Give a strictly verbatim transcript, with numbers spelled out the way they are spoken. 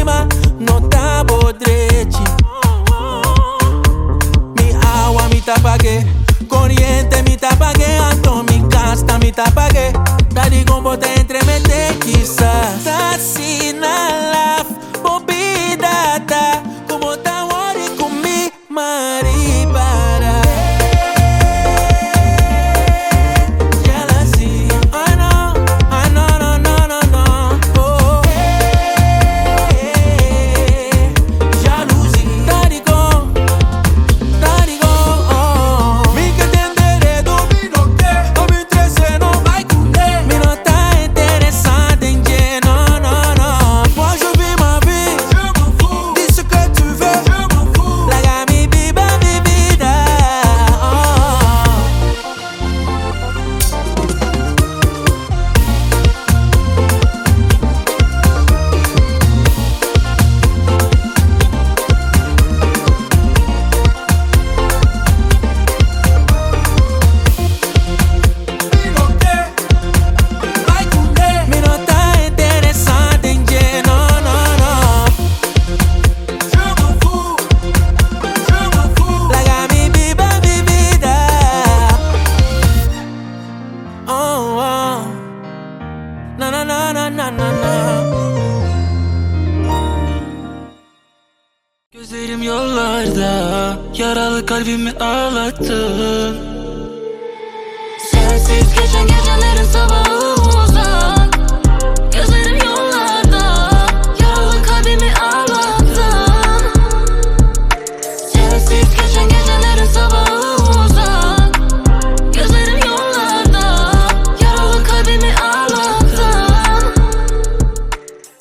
cima, não tá podrete. Mi agua mi tapague, corriente mi tapague, anto mi gasta mi tapague. Daddy combo te entremete quizás. Tá assim na laf, bobida tá. Como tá worry com mi maribara. Jealousy, I know, I know, no, no, no, no. Oh, hey, jalousie, daddy go, daddy go. Oh, mi que te enderedo, mi no que, no me interesa, no vai culé. Mi no tá interessante em que, no, no, no. Moi je vis ma vie, je m'en fous. Dis ce que tu veux, je m'en fous. La gami biba bibida. Oh. Mi no tá interessante em que, no, no, no. Je m'en fous, je m'en fous. La gami biba bibida. Oh, oh. No, no, no, no, no, no, no. Gözlerim yollarda, yaralı kalbimi ağlattı. Sensiz geçen gecelerin sabahı